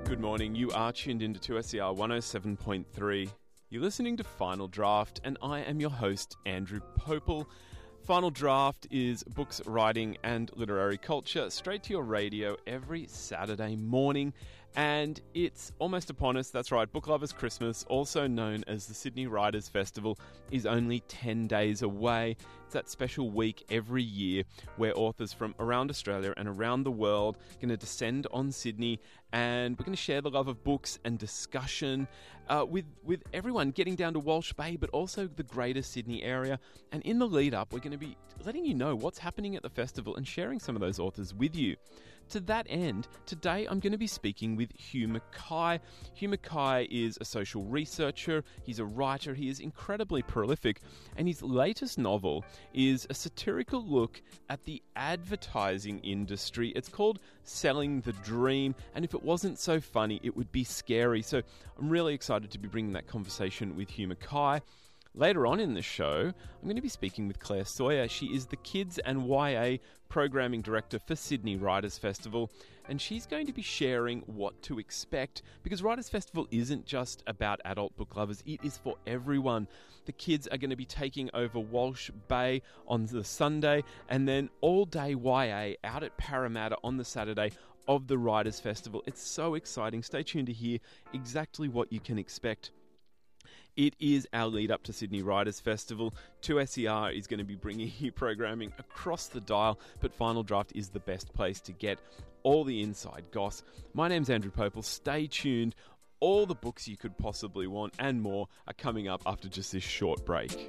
Good morning, you are tuned into 2SER 107.3. You're listening to Final Draft, and I am your host, Andrew Popel. Final Draft is books, writing and literary culture straight to your radio every Saturday morning, and it's almost upon us. That's right, Book Lovers Christmas, also known as the Sydney Writers' Festival, is only 10 days away. It's that special week every year where authors from around Australia and around the world are going to descend on Sydney, and we're going to share the love of books and discussion with everyone, getting down to Walsh Bay, but also the greater Sydney area. And in the lead up, we're going to be letting you know what's happening at the festival and sharing some of those authors with you. To that end, today I'm going to be speaking with Hugh Mackay. Hugh Mackay is a social researcher, he's a writer, he is incredibly prolific, and his latest novel is a satirical look at the advertising industry. It's called Selling the Dream, and if it wasn't so funny, it would be scary. So I'm really excited to be bringing that conversation with Hugh Mackay. Later on in the show, I'm going to be speaking with Claire Sawyer. She is the Kids and YA Programming Director for Sydney Writers' Festival, and she's going to be sharing what to expect, because Writers' Festival isn't just about adult book lovers, it is for everyone. The kids are going to be taking over Walsh Bay on the Sunday, and then all day YA out at Parramatta on the Saturday of the Writers' Festival. It's so exciting. Stay tuned to hear exactly what you can expect. It is our lead up to Sydney Writers' Festival. 2SER is going to be bringing you programming across the dial, but Final Draft is the best place to get all the inside goss. My name's Andrew Popel. Stay tuned. All the books you could possibly want and more are coming up after just this short break.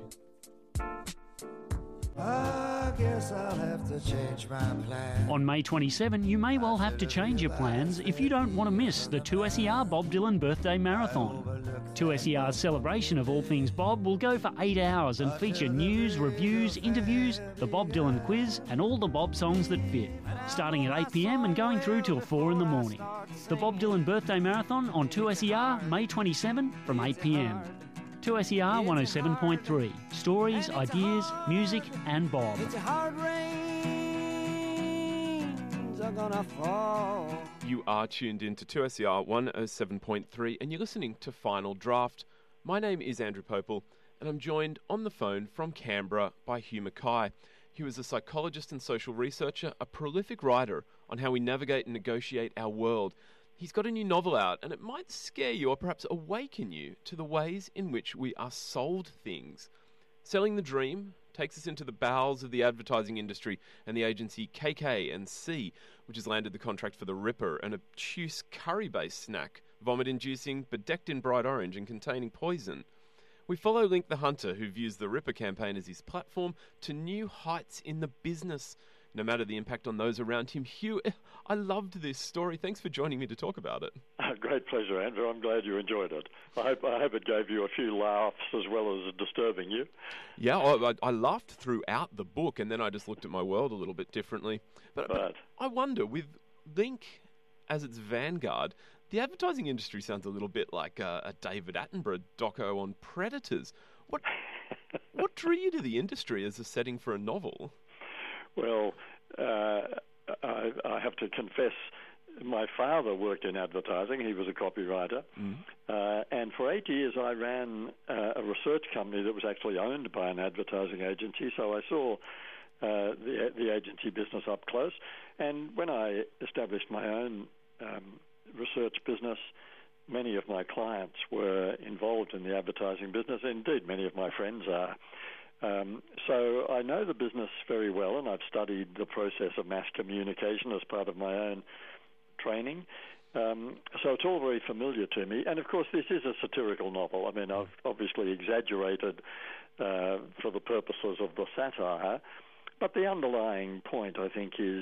I guess I'll have to change my plan. On May 27, you may well have to change your plans if you don't want to miss the 2SER Bob Dylan Birthday Marathon. 2SER's celebration of all things Bob will go for 8 hours and feature news, reviews, interviews, the Bob Dylan quiz and all the Bob songs that fit, starting at 8 p.m. and going through till 4 in the morning. The Bob Dylan Birthday Marathon on 2SER, May 27 from 8 p.m. 2SER 107.3. Stories, ideas, music and Bob. It's a hard rains are gonna fall. You are tuned in to 2SER 107.3 and you're listening to Final Draft. My name is Andrew Popel and I'm joined on the phone from Canberra by Hugh Mackay. Hugh is a psychologist and social researcher, a prolific writer on how we navigate and negotiate our world. He's got a new novel out, and it might scare you or perhaps awaken you to the ways in which we are sold things. Selling the Dream takes us into the bowels of the advertising industry and the agency KK&C, which has landed the contract for The Ripper, an obtuse curry-based snack, vomit-inducing, but decked in bright orange and containing poison. We follow Link the Hunter, who views the Ripper campaign as his platform to new heights in the business, no matter the impact on those around him. Hugh, I loved this story. Thanks for joining me to talk about it. Great pleasure, Andrew. I'm glad you enjoyed it. I hope it gave you a few laughs as well as disturbing you. Yeah, I laughed throughout the book, and then I just looked at my world a little bit differently. But I wonder, with Link as its vanguard, the advertising industry sounds a little bit like a David Attenborough doco on predators. What drew you to the industry as a setting for a novel? Well, I have to confess, my father worked in advertising. He was a copywriter. And for 8 years I ran a research company that was actually owned by an advertising agency. So I saw the agency business up close. And when I established my own research business, many of my clients were involved in the advertising business. Indeed, many of my friends are. So I know the business very well, and I've studied the process of mass communication as part of my own training. So it's all very familiar to me. And of course, this is a satirical novel. I mean, I've obviously exaggerated for the purposes of the satire, but the underlying point, I think, is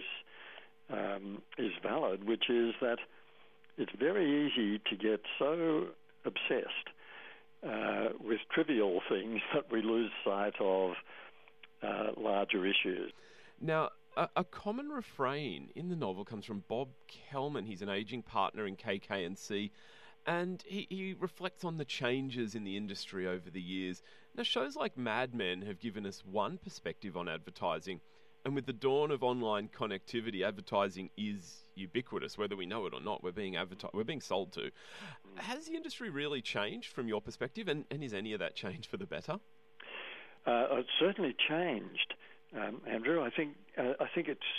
valid, which is that it's very easy to get so obsessed with trivial things that we lose sight of larger issues. Now, a common refrain in the novel comes from Bob Kellman. He's an aging partner in KK&C, and he reflects on the changes in the industry over the years. Now, shows like Mad Men have given us one perspective on advertising, And with the dawn of online connectivity, advertising is ubiquitous, whether we know it or not. We're being sold to. Has the industry really changed from your perspective, and is any of that change for the better? It's certainly changed, Andrew. I think it's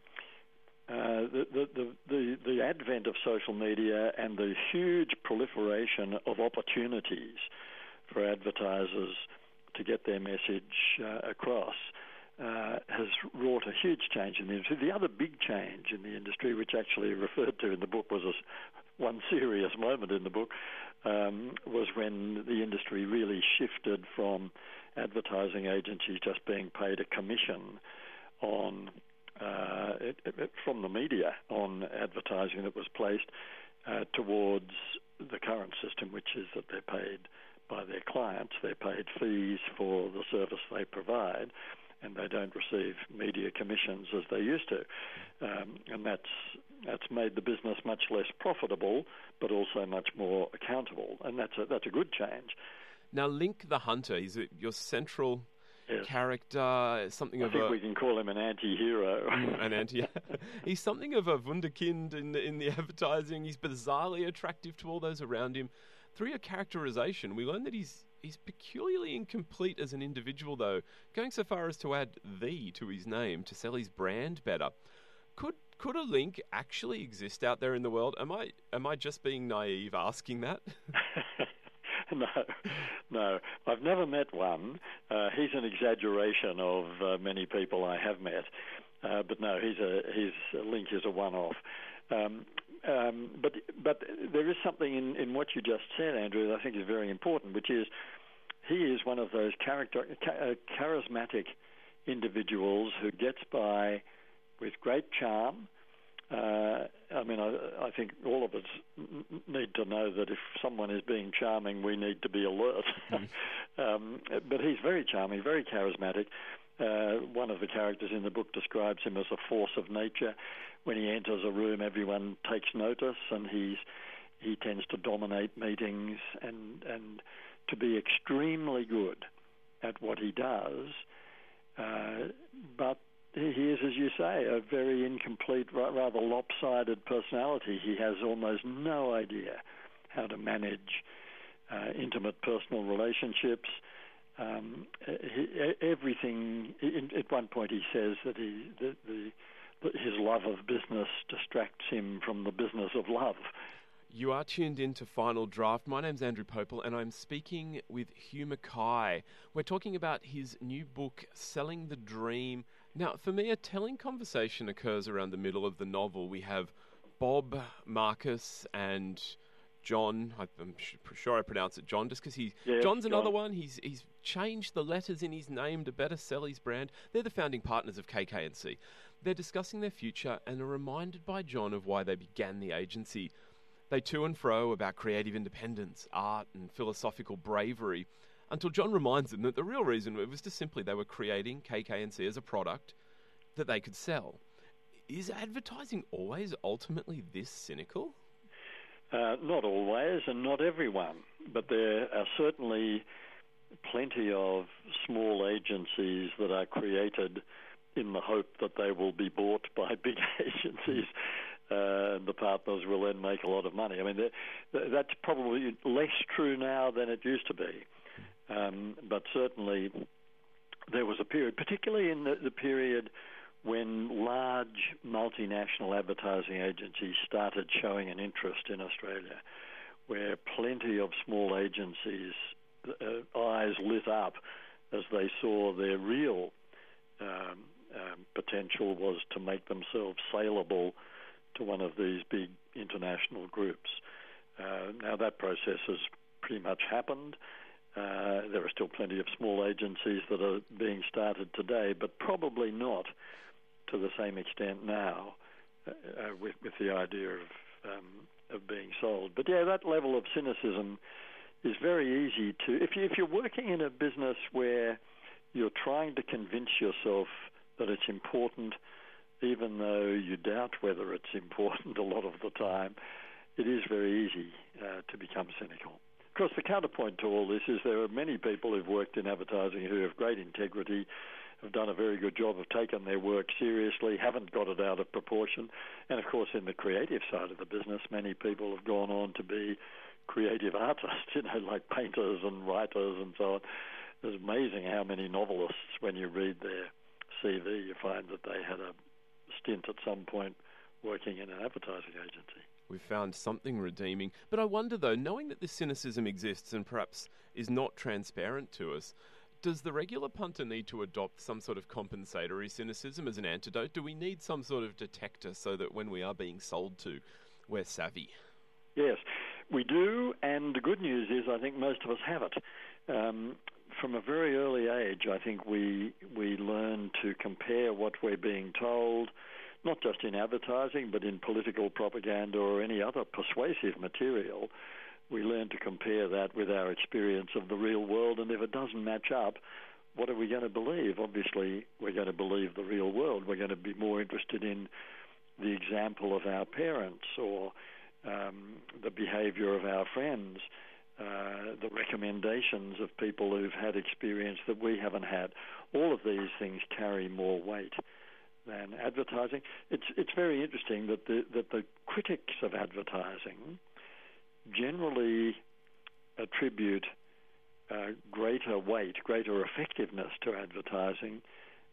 the advent of social media and the huge proliferation of opportunities for advertisers to get their message across has wrought a huge change in the industry. The other big change in the industry, which actually referred to in the book was one serious moment in the book, was when the industry really shifted from advertising agencies just being paid a commission on from the media on advertising that was placed towards the current system, which is that they're paid by their clients. They're paid fees for the service they provide, and they don't receive media commissions as they used to. And that's made the business much less profitable, but also much more accountable. And that's a good change. Now, Link the Hunter, he's your central character. I think we can call him an anti-hero. He's something of a wunderkind in the advertising. He's bizarrely attractive to all those around him. Through your characterization, we learn that he's peculiarly incomplete as an individual, though, going so far as to add "the" to his name to sell his brand better. Could a Link actually exist out there in the world? Am I just being naive asking that? No. I've never met one. He's an exaggeration of many people I have met. But no, Link is a one-off. But there is something in what you just said, Andrew, that I think is very important, which is he is one of those charismatic individuals who gets by with great charm. I think all of us need to know that if someone is being charming, we need to be alert. But he's very charming, very charismatic. One of the characters in the book describes him as a force of nature. When he enters a room, everyone takes notice, and he tends to dominate meetings and to be extremely good at what he does. But he is, as you say, a very incomplete, rather lopsided personality. He has almost no idea how to manage intimate personal relationships. Everything. At one point, he says that his love of business distracts him from the business of love. You are tuned in to Final Draft. My name's Andrew Popel, and I'm speaking with Hugh Mackay. We're talking about his new book, Selling the Dream. Now, for me, a telling conversation occurs around the middle of the novel. We have Bob, Marcus, and John. I'm sure I pronounce it John, just because John's another one. He's changed the letters in his name to better sell his brand. They're the founding partners of KK&C. They're discussing their future and are reminded by John of why they began the agency. They to and fro about creative independence, art, and philosophical bravery, until John reminds them that the real reason was just simply they were creating KK&C as a product that they could sell. Is advertising always ultimately this cynical? Not always, and not everyone, but there are certainly plenty of small agencies that are created in the hope that they will be bought by big agencies. The partners will then make a lot of money. I mean, that's probably less true now than it used to be. But certainly there was a period, particularly in the period when large multinational advertising agencies started showing an interest in Australia, where plenty of small agencies' eyes lit up as they saw their real potential was to make themselves saleable to one of these big international groups. Now that process has pretty much happened. There are still plenty of small agencies that are being started today, but probably not to the same extent now with the idea of being sold. But yeah, that level of cynicism is very easy to... If you're working in a business where you're trying to convince yourself that it's important, even though you doubt whether it's important a lot of the time, it is very easy to become cynical. Of course, the counterpoint to all this is there are many people who've worked in advertising who have great integrity, have done a very good job of taking their work seriously, haven't got it out of proportion. And, of course, in the creative side of the business, many people have gone on to be creative artists, like painters and writers and so on. It's amazing how many novelists, when you read their CV, you find that they had a stint at some point working in an advertising agency. We've found something redeeming. But I wonder, though, knowing that this cynicism exists and perhaps is not transparent to us, does the regular punter need to adopt some sort of compensatory cynicism as an antidote? Do we need some sort of detector so that when we are being sold to, we're savvy? Yes, we do, and the good news is I think most of us have it. From a very early age, I think we learn to compare what we're being told, not just in advertising, but in political propaganda or any other persuasive material. We learn to compare that with our experience of the real world, and if it doesn't match up, what are we going to believe? Obviously, we're going to believe the real world. We're going to be more interested in the example of our parents or the behavior of our friends, the recommendations of people who've had experience that we haven't had. All of these things carry more weight than advertising. It's very interesting that the critics of advertising generally attribute greater weight, greater effectiveness to advertising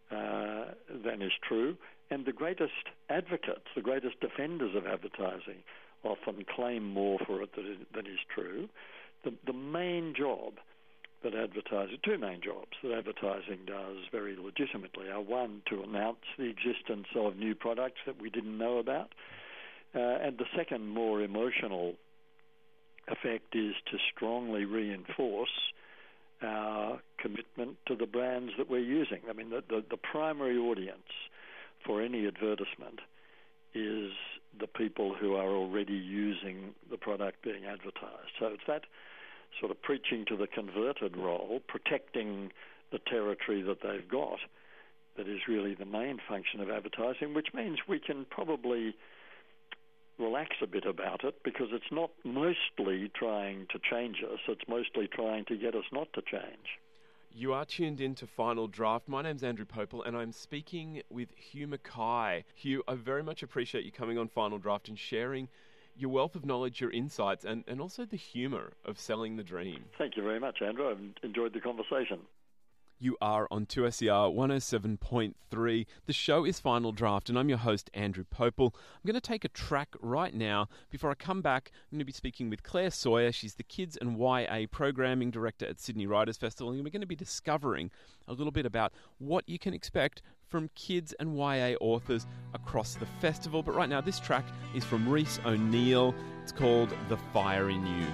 than is true, and the greatest advocates, the greatest defenders of advertising often claim more for it than is true. The main job that advertising, two main jobs that advertising does very legitimately are, one, to announce the existence of new products that we didn't know about, and the second, more emotional effect is to strongly reinforce our commitment to the brands that we're using. I mean, the primary audience for any advertisement is the people who are already using the product being advertised. So it's that sort of preaching to the converted role, protecting the territory that they've got, that is really the main function of advertising, which means we can probably relax a bit about it because it's not mostly trying to change us, it's mostly trying to get us not to change. You are tuned in to Final Draft. My name's Andrew Popel and I'm speaking with Hugh Mackay. Hugh, I very much appreciate you coming on Final Draft and sharing your wealth of knowledge, your insights, and also the humour of selling the dream. Thank you very much, Andrew. I've enjoyed the conversation. You are on 2SER 107.3. The show is Final Draft, and I'm your host, Andrew Popel. I'm going to take a track right now. Before I come back, I'm going to be speaking with Claire Sawyer. She's the Kids and YA Programming Director at Sydney Writers Festival, and we're going to be discovering a little bit about what you can expect from kids and YA authors across the festival. But right now, this track is from Rhys O'Neill. It's called The Fire in You.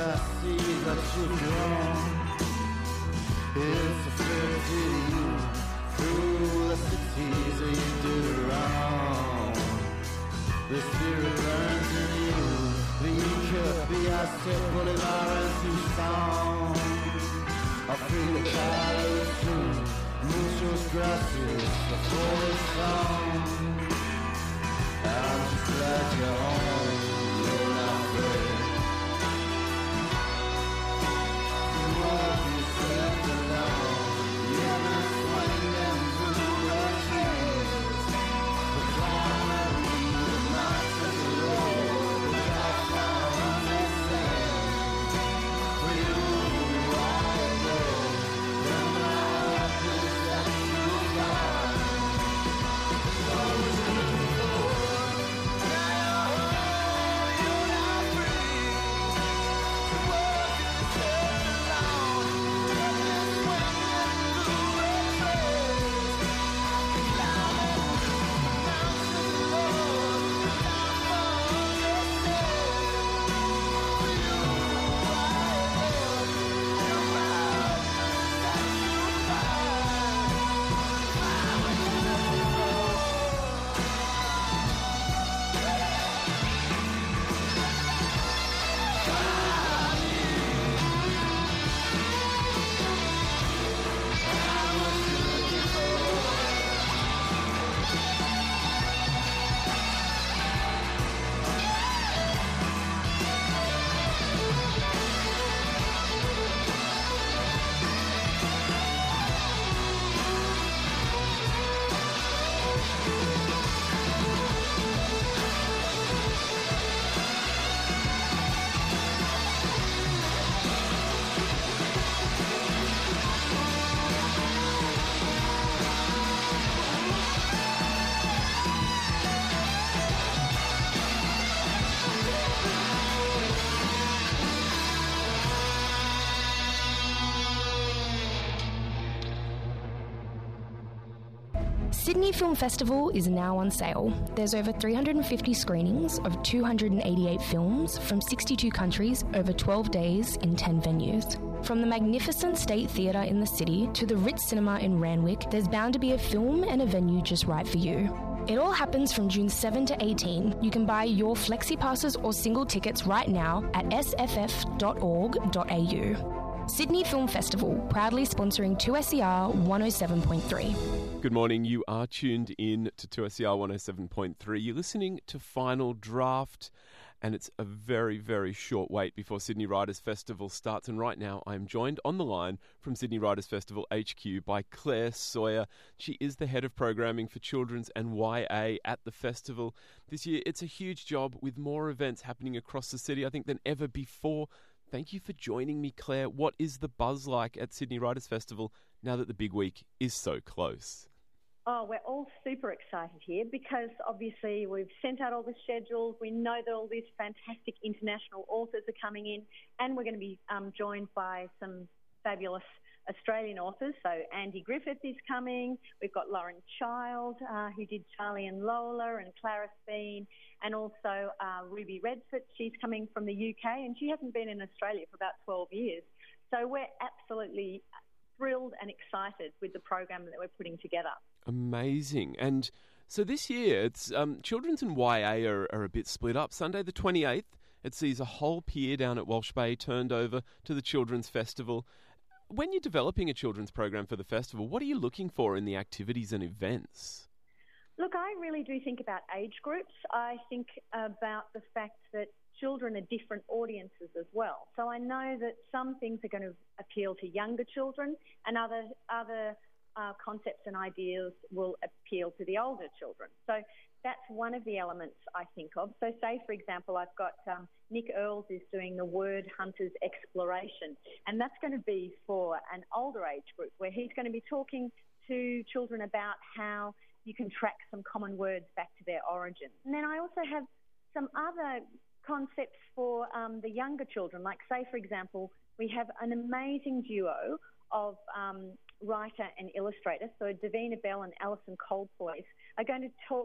I see that you're gone. It's a fair to you. Through the cities you do wrong. The spirit burns in you. The Ica, the Aztec, Bolivar and Tucson. I feel the colors soon. Muchos gracias, the forest song. I'm just glad you're home. You're not afraid. Sydney Film Festival is now on sale. There's over 350 screenings of 288 films from 62 countries over 12 days in 10 venues. From the magnificent State Theatre in the city to the Ritz Cinema in Randwick, there's bound to be a film and a venue just right for you. It all happens from June 7 to 18. You can buy your flexi passes or single tickets right now at sff.org.au. Sydney Film Festival, proudly sponsoring 2SER 107.3. Good morning, you are tuned in to 2SER 107.3. You're listening to Final Draft, and it's a very, very short wait before Sydney Writers' Festival starts. And right now I'm joined on the line from Sydney Writers' Festival HQ by Claire Sawyer. She is the head of programming for children's and YA at the festival. This year it's a huge job with more events happening across the city, I think, than ever before. Thank you for joining me, Claire. What is the buzz like at Sydney Writers' Festival now that the big week is so close? Oh, we're all super excited here because obviously we've sent out all the schedules. We know that all these fantastic international authors are coming in, and we're going to be joined by some fabulous Australian authors. So Andy Griffith is coming. We've got Lauren Child, who did Charlie and Lola, and Clara Bean, and also Ruby Redford. She's coming from the UK, and she hasn't been in Australia for about 12 years. So we're absolutely thrilled and excited with the program that we're putting together. Amazing. And so this year, it's children's and YA are a bit split up. Sunday the 28th, it sees a whole pier down at Walsh Bay turned over to the Children's Festival. When you're developing a children's program for the festival, what are you looking for in the activities and events? Look, I really do think about age groups. I think about the fact that children are different audiences as well. So I know that some things are going to appeal to younger children, and other concepts and ideas will appeal to the older children. So that's one of the elements I think of. So say, for example, I've got Nick Earls is doing the Word Hunters Exploration, and that's going to be for an older age group where he's going to be talking to children about how you can track some common words back to their origin. And then I also have some other concepts for the younger children, like say, for example, we have an amazing duo of writer and illustrator. So Davina Bell and Alison Coldpoise are going to talk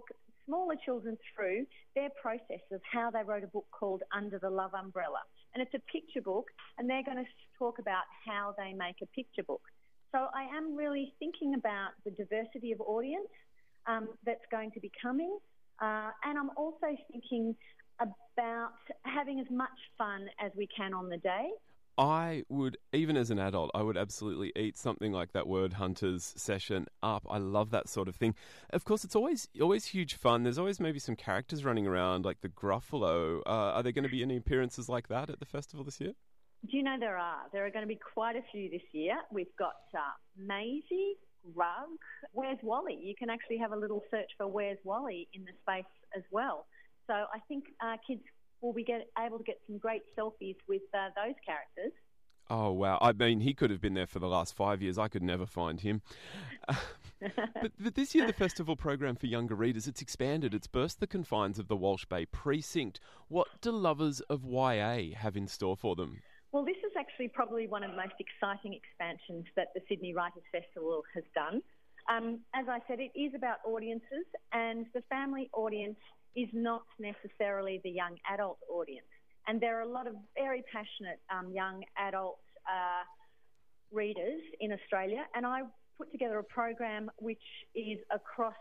smaller children through their process of how they wrote a book called Under the Love Umbrella. And it's a picture book, and they're going to talk about how they make a picture book. So I am really thinking about the diversity of audience that's going to be coming. And I'm also thinking about having as much fun as we can on the day. I would, even as an adult, I would absolutely eat something like that Word Hunters session up. I love that sort of thing. Of course, it's always huge fun. There's always maybe some characters running around, like the Gruffalo. Are there going to be any appearances like that at the festival this year? Do you know there are? There are going to be quite a few this year. We've got Maisie, Rug, Where's Wally? You can actually have a little search for Where's Wally in the space as well. So I think kids will be able to get some great selfies with those characters. Oh, wow. I mean, he could have been there for the last 5 years. I could never find him. But this year, the festival program for younger readers, it's expanded. It's burst the confines of the Walsh Bay precinct. What do lovers of YA have in store for them? Well, this is actually probably one of the most exciting expansions that the Sydney Writers' Festival has done. As I said, it is about audiences, and the family audience is not necessarily the young adult audience. And there are a lot of very passionate young adult readers in Australia, and I put together a program which is across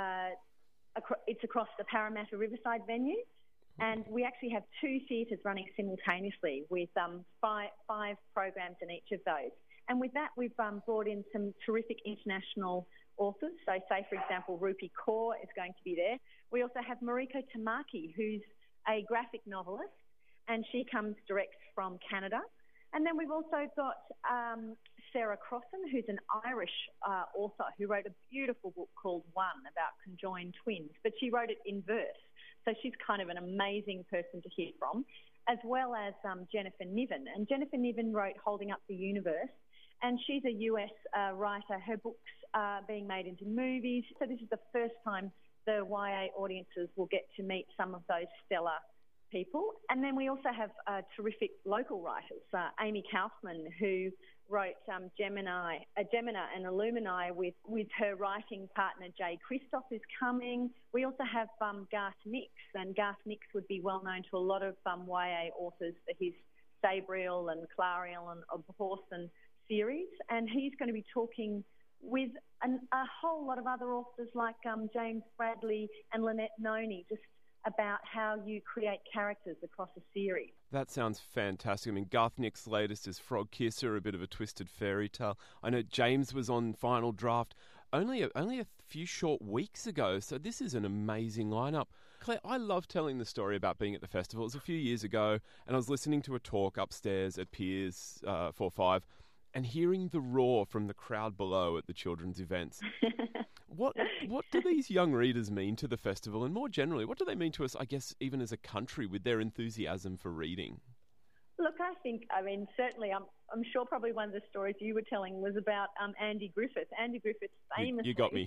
the Parramatta Riverside venue, and we actually have 2 theatres running simultaneously with five programs in each of those. And with that, we've brought in some terrific international authors. So, say, for example, Rupi Kaur is going to be there. We also have Mariko Tamaki, who's a graphic novelist, and she comes direct from Canada. And then we've also got Sarah Crossan, who's an Irish author who wrote a beautiful book called One about conjoined twins, but she wrote it in verse. So she's kind of an amazing person to hear from, as well as Jennifer Niven. And Jennifer Niven wrote Holding Up the Universe, and she's a US writer. Her books are being made into movies. So this is the first time the YA audiences will get to meet some of those stellar people. And then we also have terrific local writers. Amy Kaufman, who wrote Gemini and Illumini with her writing partner Jay Christoph, is coming. We also have Garth Nix, and Garth Nix would be well known to a lot of YA authors for his Sabriel and Clariel and Of Horse and series, and he's going to be talking with a whole lot of other authors like James Bradley and Lynette Noni, just about how you create characters across a series. That sounds fantastic. I mean, Garth Nix's latest is Frog Kisser, a bit of a twisted fairy tale. I know James was on Final Draft only a few short weeks ago, so this is an amazing lineup. Claire, I love telling the story about being at the festival. It was a few years ago, and I was listening to a talk upstairs at Piers 4-5, and hearing the roar from the crowd below at the children's events. What do these young readers mean to the festival, and more generally, what do they mean to us, I guess, even as a country with their enthusiasm for reading? Look, certainly, I'm sure probably one of the stories you were telling was about Andy Griffith. Andy Griffith famously... You got me.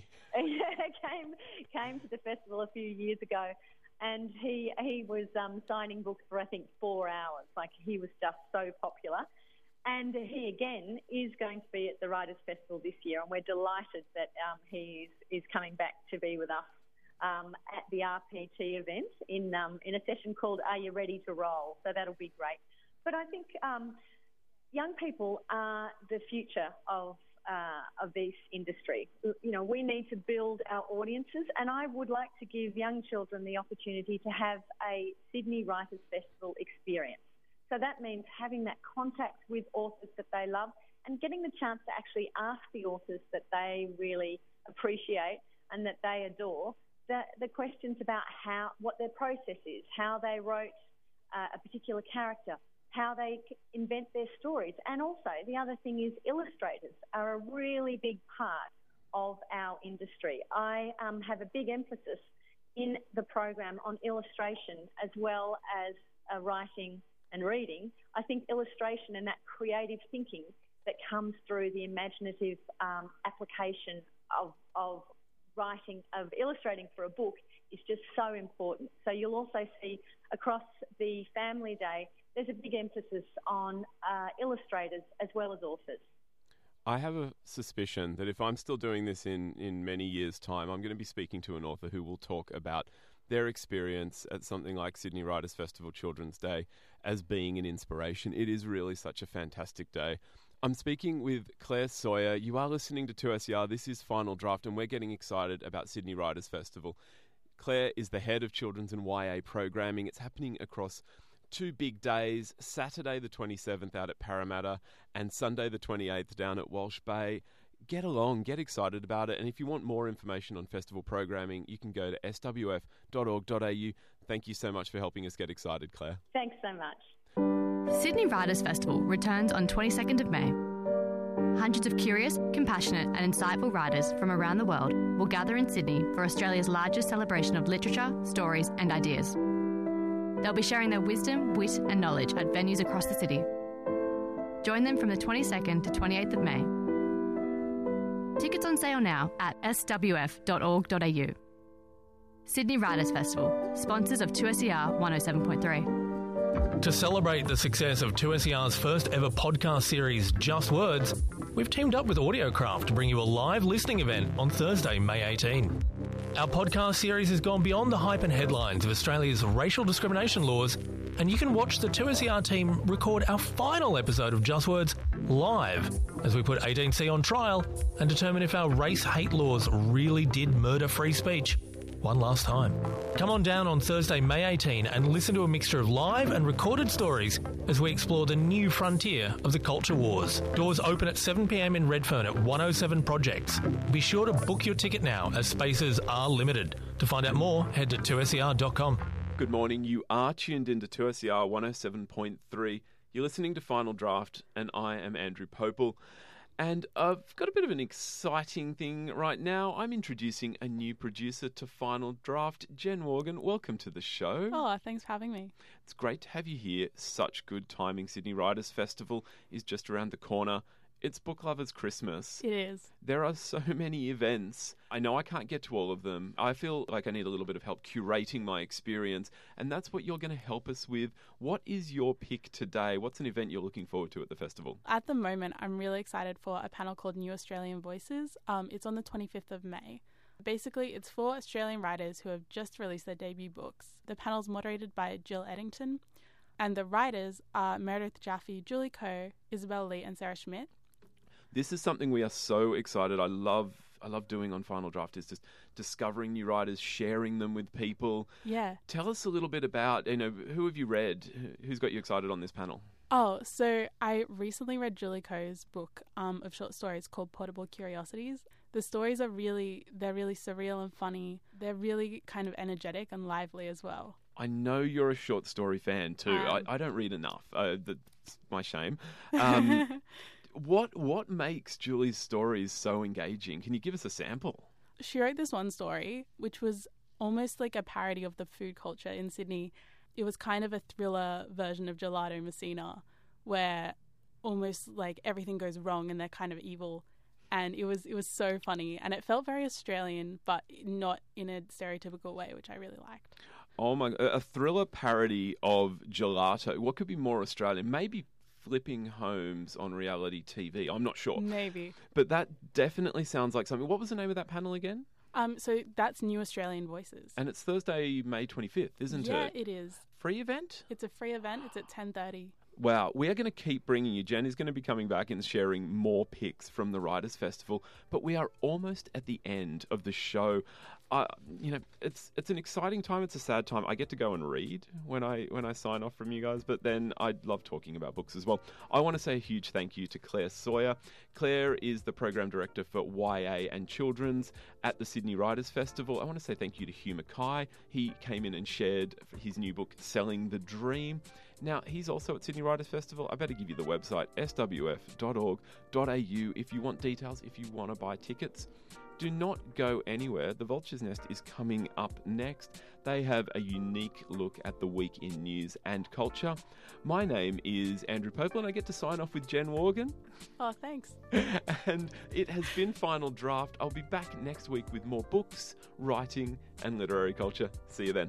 came to the festival a few years ago, and he was signing books for, I think, 4 hours. Like, he was just so popular. And he, again, is going to be at the Writers' Festival this year, and we're delighted that he is coming back to be with us at the RPT event in a session called Are You Ready to Roll? So that'll be great. But I think young people are the future of this industry. You know, we need to build our audiences, and I would like to give young children the opportunity to have a Sydney Writers' Festival experience. So that means having that contact with authors that they love and getting the chance to actually ask the authors that they really appreciate and that they adore the questions about what their process is, how they wrote a particular character, how they invent their stories. And also, the other thing is illustrators are a really big part of our industry. I have a big emphasis in the program on illustration as well as writing and reading. I think illustration and that creative thinking that comes through the imaginative application of writing, of illustrating for a book is just so important. So you'll also see across the Family Day, there's a big emphasis on illustrators as well as authors. I have a suspicion that if I'm still doing this in many years' time, I'm going to be speaking to an author who will talk about their experience at something like Sydney Writers' Festival Children's Day as being an inspiration. It is really such a fantastic day. I'm speaking with Claire Sawyer. You are listening to 2SER. This is Final Draft, and we're getting excited about Sydney Writers' Festival. Claire is the head of children's and YA programming. It's happening across 2 big days, Saturday the 27th out at Parramatta and Sunday the 28th down at Walsh Bay. Get along, get excited about it, and if you want more information on festival programming, you can go to swf.org.au. Thank you so much for helping us get excited, Claire. Thanks so much. Sydney Writers' Festival returns on 22nd of May. Hundreds of curious, compassionate and insightful writers from around the world will gather in Sydney for Australia's largest celebration of literature, stories and ideas. They'll be sharing their wisdom, wit and knowledge at venues across the city. Join them from the 22nd to 28th of May. Tickets on sale now at swf.org.au. Sydney Writers' Festival, sponsors of 2SER 107.3. To celebrate the success of 2SER's first ever podcast series, Just Words, we've teamed up with Audiocraft to bring you a live listening event on Thursday, May 18. Our podcast series has gone beyond the hype and headlines of Australia's racial discrimination laws, and you can watch the 2SER team record our final episode of Just Words live as we put 18C on trial and determine if our race hate laws really did murder free speech one last time. Come on down on Thursday, May 18 and listen to a mixture of live and recorded stories as we explore the new frontier of the culture wars. Doors open at 7 p.m. in Redfern at 107 Projects. Be sure to book your ticket now as spaces are limited. To find out more, head to 2ser.com. Good morning. You are tuned into 2SER 107.3. You're listening to Final Draft, and I am Andrew Popel. And I've got a bit of an exciting thing right now. I'm introducing a new producer to Final Draft, Jen Morgan. Welcome to the show. Oh, thanks for having me. It's great to have you here. Such good timing. Sydney Writers' Festival is just around the corner. It's Book Lovers Christmas. It is. There are so many events. I know I can't get to all of them. I feel like I need a little bit of help curating my experience, and that's what you're going to help us with. What is your pick today? What's an event you're looking forward to at the festival? At the moment, I'm really excited for a panel called New Australian Voices. It's on the 25th of May. Basically, it's for Australian writers who have just released their debut books. The panel's moderated by Jill Eddington, and the writers are Meredith Jaffe, Julie Coe, Isabel Lee and Sarah Schmidt. This is something we are so excited. I love doing on Final Draft, is just discovering new writers, sharing them with people. Yeah. Tell us a little bit about, who have you read? Who's got you excited on this panel? Oh, so I recently read Julie Coe's book of short stories called Portable Curiosities. The stories are they're really surreal and funny. They're really kind of energetic and lively as well. I know you're a short story fan too. I don't read enough. That's my shame. What makes Julie's stories so engaging? Can you give us a sample? She wrote this one story, which was almost like a parody of the food culture in Sydney. It was kind of a thriller version of Gelato Messina, where almost like everything goes wrong and they're kind of evil. And it was so funny, and it felt very Australian, but not in a stereotypical way, which I really liked. Oh my! A thriller parody of Gelato. What could be more Australian? Maybe Flipping Homes on reality TV. I'm not sure. Maybe. But that definitely sounds like something. What was the name of that panel again? So that's New Australian Voices. And it's Thursday, May 25th, isn't it? Yeah, it is. Free event? It's a free event. It's at 10:30. Wow, we are going to keep bringing you. Jen is going to be coming back and sharing more picks from the Writers' Festival, but we are almost at the end of the show. It's an exciting time. It's a sad time. I get to go and read when I sign off from you guys, but then I love talking about books as well. I want to say a huge thank you to Claire Sawyer. Claire is the program director for YA and Children's at the Sydney Writers' Festival. I want to say thank you to Hugh Mackay. He came in and shared his new book, Selling the Dream. Now, he's also at Sydney Writers' Festival. I better give you the website, swf.org.au, if you want details, if you want to buy tickets. Do not go anywhere. The Vulture's Nest is coming up next. They have a unique look at the week in news and culture. My name is Andrew Popel, and I get to sign off with Jen Morgan. Oh, thanks. And it has been Final Draft. I'll be back next week with more books, writing, and literary culture. See you then.